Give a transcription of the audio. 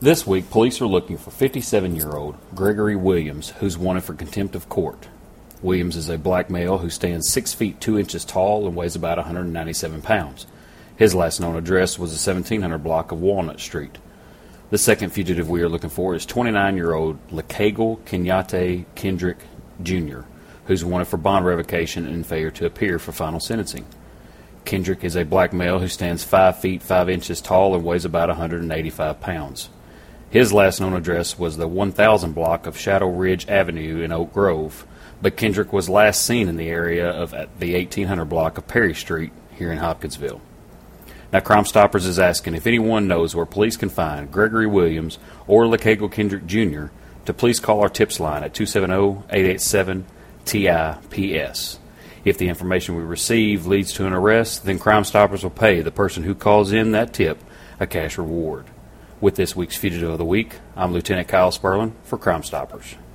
This week, police are looking for 57-year-old Gregory Williams, who's wanted for contempt of court. Williams is a black male who stands 6 feet 2 inches tall and weighs about 197 pounds. His last known address was the 1700 block of Walnut Street. The second fugitive we are looking for is 29-year-old Lakagle Kenyatte Kendrick Jr., who's wanted for bond revocation and failure to appear for final sentencing. Kendrick is a black male who stands 5 feet 5 inches tall and weighs about 185 pounds. His last known address was the 1000 block of Shadow Ridge Avenue in Oak Grove, but Kendrick was last seen in the area of the 1800 block of Perry Street here in Hopkinsville. Now, Crime Stoppers is asking if anyone knows where police can find Gregory Williams or Lakagle Kendrick Jr. to please call our tips line at 270-887-TIPS. If the information we receive leads to an arrest, then Crime Stoppers will pay the person who calls in that tip a cash reward. With this week's Fugitive of the Week, I'm Lieutenant Kyle Sperlin for Crime Stoppers.